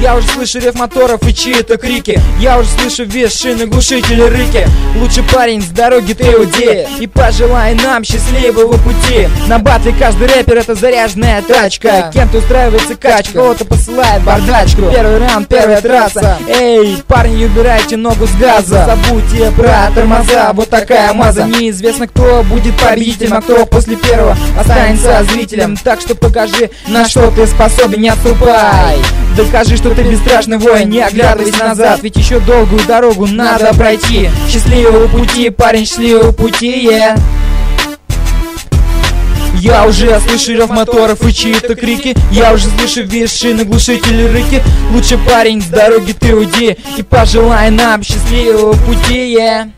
Я уже слышу рев моторов и чьи-то крики. Я уже слышу визг шины, глушители, рыки. Лучший парень с дороги ты уйди и пожелай нам счастливого пути. На батле каждый рэпер это заряженная тачка. Кем-то устраивается качка, кого-то посылает бардачку. Первый раунд, первая трасса. Эй, парни, убирайте ногу с газа. Забудьте про тормоза, вот такая маза. Неизвестно, кто будет победителем, а кто после первого останется зрителем. Так что покажи, на что ты способен, не отступай. Докажи, что ты бесстрашный воин, не оглядывайся назад, ведь еще долгую дорогу надо пройти. Счастливого пути, парень, счастливого пути, yeah. Я уже слышу рев моторов и чьи-то крики. Я уже слышу визг шины, глушители, рыки. Лучший парень с дороги ты уйди и пожелай нам счастливого пути, yeah.